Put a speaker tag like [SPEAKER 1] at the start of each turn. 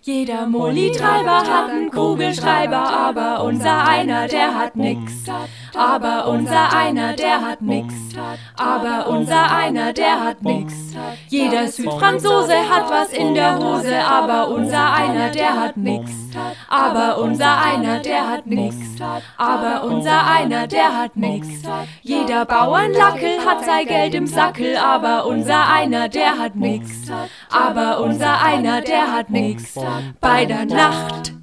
[SPEAKER 1] Jeder Mullitreiber hat einen Kugelschreiber, aber unser einer, der hat nix. Aber unser einer, der hat nix. Aber unser einer, der hat nix. Jeder Südfranzose hat was in der Hose, aber unser einer, der hat nix. Aber unser einer, der hat nix. Aber unser einer, der hat nix. Jeder Bauernlackel hat sein Geld im Sackel, aber unser einer, der hat nix. Aber unser einer, der hat nix. Bei der Nacht